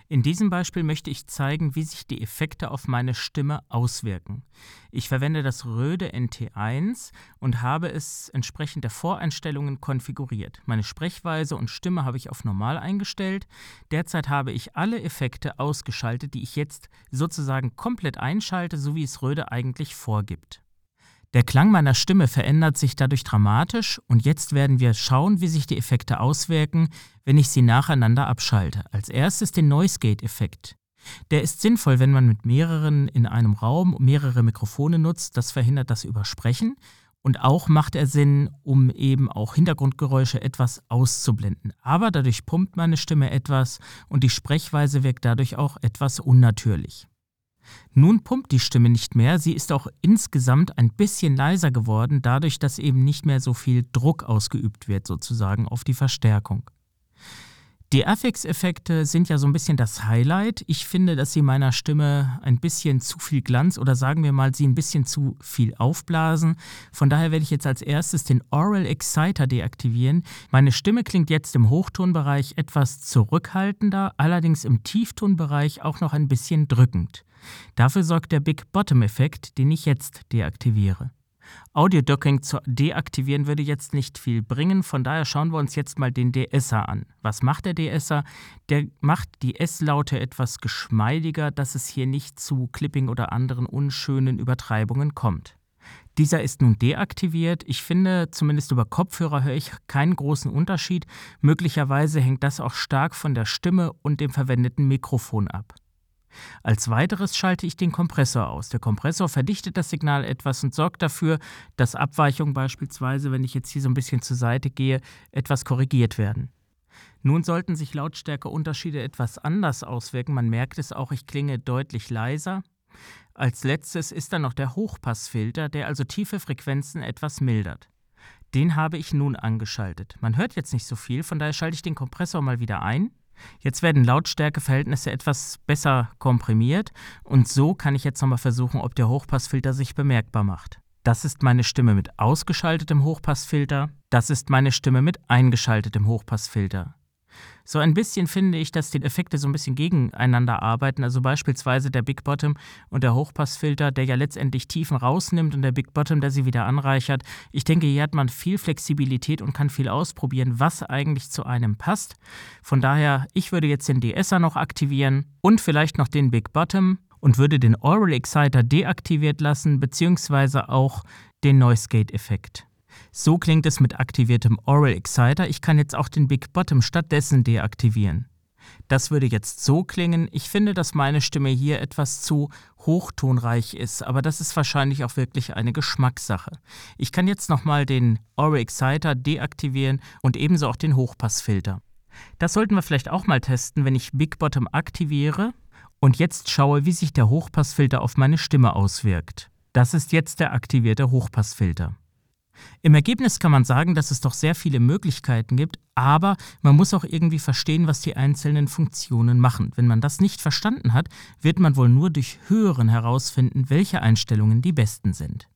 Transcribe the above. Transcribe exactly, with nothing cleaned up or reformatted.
In diesem Beispiel möchte ich zeigen, wie sich die Effekte auf meine Stimme auswirken. Ich verwende das Rode N T eins und habe es entsprechend der Voreinstellungen konfiguriert. Meine Sprechweise und Stimme habe ich auf Normal eingestellt. Derzeit habe ich alle Effekte ausgeschaltet, die ich jetzt sozusagen komplett einschalte, so wie es Rode eigentlich vorgibt. Der Klang meiner Stimme verändert sich dadurch dramatisch und jetzt werden wir schauen, wie sich die Effekte auswirken, wenn ich sie nacheinander abschalte. Als erstes den Noise Gate-Effekt. Der ist sinnvoll, wenn man mit mehreren in einem Raum mehrere Mikrofone nutzt. Das verhindert das Übersprechen und auch macht er Sinn, um eben auch Hintergrundgeräusche etwas auszublenden. Aber dadurch pumpt meine Stimme etwas und die Sprechweise wirkt dadurch auch etwas unnatürlich. Nun pumpt die Stimme nicht mehr, sie ist auch insgesamt ein bisschen leiser geworden, dadurch, dass eben nicht mehr so viel Druck ausgeübt wird, sozusagen auf die Verstärkung. Die Affix-Effekte sind ja so ein bisschen das Highlight. Ich finde, dass sie meiner Stimme ein bisschen zu viel Glanz oder sagen wir mal, sie ein bisschen zu viel aufblasen. Von daher werde ich jetzt als erstes den Aural Exciter deaktivieren. Meine Stimme klingt jetzt im Hochtonbereich etwas zurückhaltender, allerdings im Tieftonbereich auch noch ein bisschen drückend. Dafür sorgt der Big Bottom-Effekt, den ich jetzt deaktiviere. Audio-Docking zu deaktivieren würde jetzt nicht viel bringen, von daher schauen wir uns jetzt mal den De-Esser an. Was macht der De-Esser? Der macht die S-Laute etwas geschmeidiger, dass es hier nicht zu Clipping oder anderen unschönen Übertreibungen kommt. Dieser ist nun deaktiviert. Ich finde, zumindest über Kopfhörer höre ich keinen großen Unterschied. Möglicherweise hängt das auch stark von der Stimme und dem verwendeten Mikrofon ab. Als weiteres schalte ich den Kompressor aus. Der Kompressor verdichtet das Signal etwas und sorgt dafür, dass Abweichungen beispielsweise, wenn ich jetzt hier so ein bisschen zur Seite gehe, etwas korrigiert werden. Nun sollten sich Lautstärkeunterschiede etwas anders auswirken. Man merkt es auch, ich klinge deutlich leiser. Als letztes ist dann noch der Hochpassfilter, der also tiefe Frequenzen etwas mildert. Den habe ich nun angeschaltet. Man hört jetzt nicht so viel, von daher schalte ich den Kompressor mal wieder ein. Jetzt werden Lautstärkeverhältnisse etwas besser komprimiert und so kann ich jetzt nochmal versuchen, ob der Hochpassfilter sich bemerkbar macht. Das ist meine Stimme mit ausgeschaltetem Hochpassfilter, das ist meine Stimme mit eingeschaltetem Hochpassfilter. So ein bisschen finde ich, dass die Effekte so ein bisschen gegeneinander arbeiten, also beispielsweise der Big Bottom und der Hochpassfilter, der ja letztendlich Tiefen rausnimmt und der Big Bottom, der sie wieder anreichert. Ich denke, hier hat man viel Flexibilität und kann viel ausprobieren, was eigentlich zu einem passt. Von daher, ich würde jetzt den De-Esser noch aktivieren und vielleicht noch den Big Bottom und würde den Aural Exciter deaktiviert lassen, beziehungsweise auch den Noise Gate-Effekt. So klingt es mit aktiviertem Aural Exciter. Ich kann jetzt auch den Big Bottom stattdessen deaktivieren. Das würde jetzt so klingen. Ich finde, dass meine Stimme hier etwas zu hochtonreich ist, aber das ist wahrscheinlich auch wirklich eine Geschmackssache. Ich kann jetzt nochmal den Aural Exciter deaktivieren und ebenso auch den Hochpassfilter. Das sollten wir vielleicht auch mal testen, wenn ich Big Bottom aktiviere und jetzt schaue, wie sich der Hochpassfilter auf meine Stimme auswirkt. Das ist jetzt der aktivierte Hochpassfilter. Im Ergebnis kann man sagen, dass es doch sehr viele Möglichkeiten gibt, aber man muss auch irgendwie verstehen, was die einzelnen Funktionen machen. Wenn man das nicht verstanden hat, wird man wohl nur durch Hören herausfinden, welche Einstellungen die besten sind.